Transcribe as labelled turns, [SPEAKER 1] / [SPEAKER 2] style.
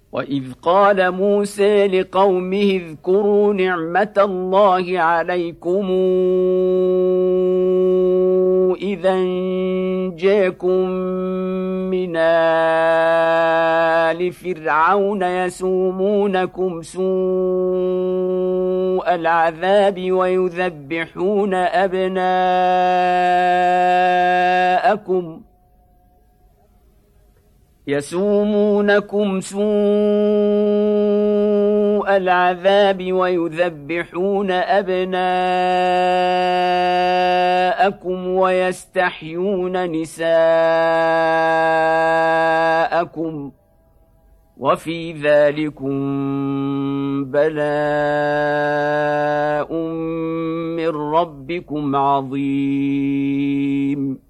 [SPEAKER 1] وإذ قال موسى لقومه اذكروا نعمة الله عليكم إذا جاءكم من آل فرعون يسومونكم سوء العذاب ويذبحون أبناءكم ويستحيون نساءكم وفي ذلكم بلاء من ربكم عظيم.